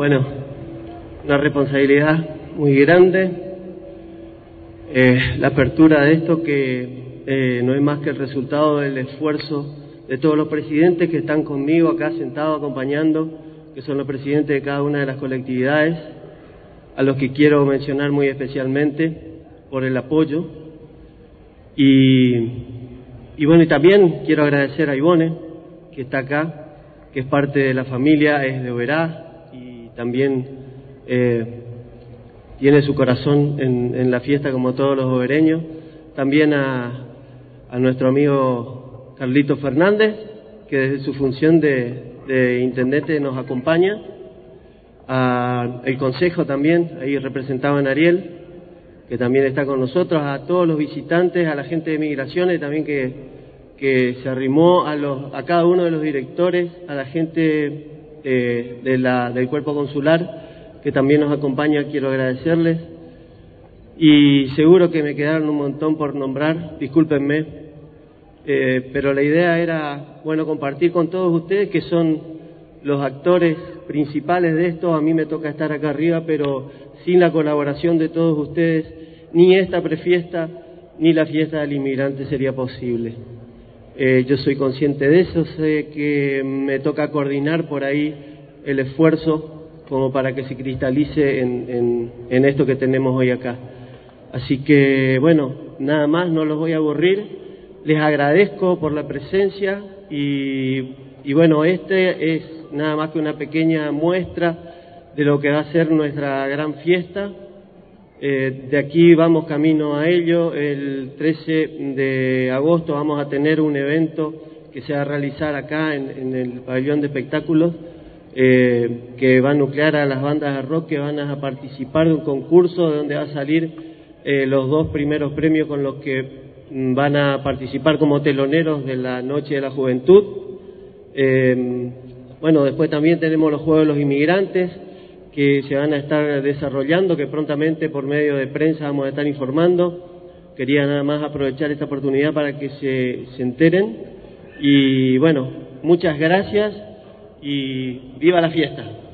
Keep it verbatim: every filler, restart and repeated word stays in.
Bueno, una responsabilidad muy grande, eh, la apertura de esto que eh, no es más que el resultado del esfuerzo de todos los presidentes que están conmigo acá sentados acompañando, que son los presidentes de cada una de las colectividades, a los que quiero mencionar muy especialmente por el apoyo. Y, y bueno, y también quiero agradecer a Ivone, que está acá, que es parte de la familia, es de Oberá y también eh, tiene su corazón en, en la fiesta como todos los obereños. También a, a nuestro amigo Carlito Fernández, que desde su función de, de intendente nos acompaña. A el consejo también, ahí representaban a Ariel, que también está con nosotros, a todos los visitantes, a la gente de migraciones también que, que se arrimó, a, los, a cada uno de los directores, a la gente eh, de la, del cuerpo consular que también nos acompaña, quiero agradecerles. Y seguro que me quedaron un montón por nombrar, discúlpenme, eh, pero la idea era, bueno, compartir con todos ustedes que son los actores principales de esto. A mí me toca estar acá arriba, pero sin la colaboración de todos ustedes, ni esta prefiesta, ni la fiesta del inmigrante sería posible. Eh, yo soy consciente de eso, sé que me toca coordinar por ahí el esfuerzo como para que se cristalice en, en, en esto que tenemos hoy acá. Así que, bueno, nada más, no los voy a aburrir, les agradezco por la presencia y, y bueno, este es nada más que una pequeña muestra de lo que va a ser nuestra gran fiesta. Eh, de aquí vamos camino a ello. El trece de agosto vamos a tener un evento que se va a realizar acá en, en el pabellón de espectáculos, eh, que va a nuclear a las bandas de rock que van a participar de un concurso de donde va a salir eh, los dos primeros premios con los que van a participar como teloneros de la Noche de la Juventud. Eh, Bueno, después también tenemos los Juegos de los Inmigrantes que se van a estar desarrollando, que prontamente por medio de prensa vamos a estar informando. Quería nada más aprovechar esta oportunidad para que se, se enteren. Y bueno, muchas gracias y viva la fiesta.